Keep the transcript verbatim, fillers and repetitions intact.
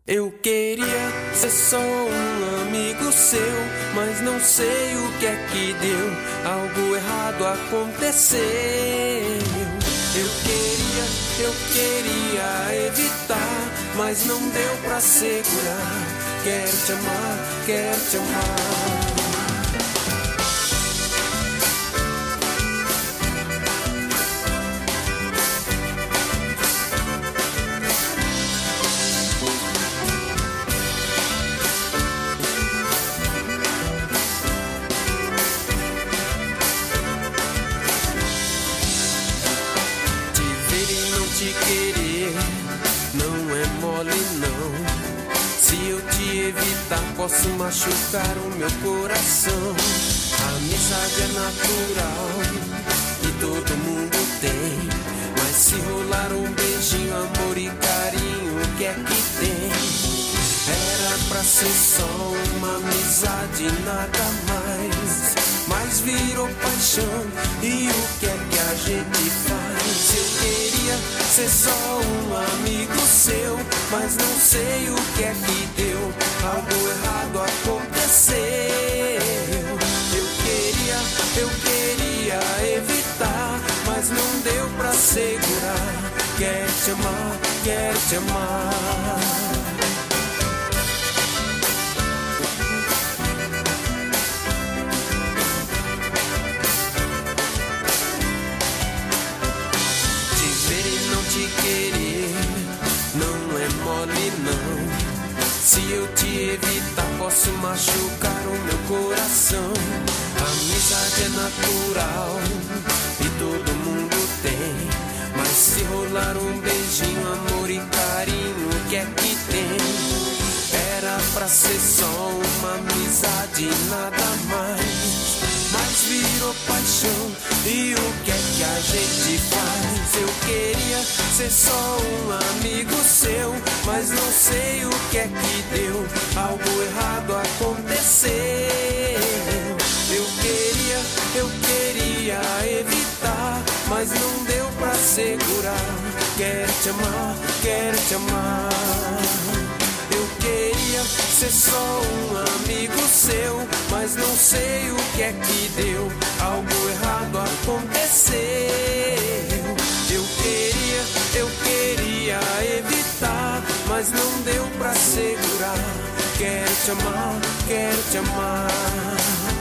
Eu queria ser só um amigo seu, mas não sei o que é que deu, algo errado aconteceu. Eu queria, eu queria evitar, mas não deu pra segurar. Quero te amar, quero te amar. Te querer não é mole não. Se eu te evitar posso machucar o meu coração. A amizade é natural e todo mundo tem, mas se rolar um beijinho, amor e carinho, o que é que tem? Era pra ser só uma amizade, nada mais, mas virou paixão, e o que é que a gente faz? Eu queria ser só um amigo seu, mas não sei o que é que deu, algo errado aconteceu. Eu queria, eu queria evitar, mas não deu pra segurar. Quero te amar, quero te amar. Te querer não é mole não. Se eu te evitar posso machucar o meu coração. A amizade é natural e todo mundo tem, mas se rolar um beijinho, amor e carinho, o que é que tem? Era pra ser só uma amizade, nada mais, mas virou paixão, e o que é que a gente faz? Eu queria ser só um amigo seu, mas não sei o que é que deu, algo errado aconteceu. Eu queria, eu queria evitar, mas não deu pra segurar. Quero te amar, quero te amar. Eu queria ser só um amigo seu, mas não sei o que é que deu, algo errado aconteceu. Eu queria, eu queria evitar, mas não deu pra segurar. Quero te amar, quero te amar.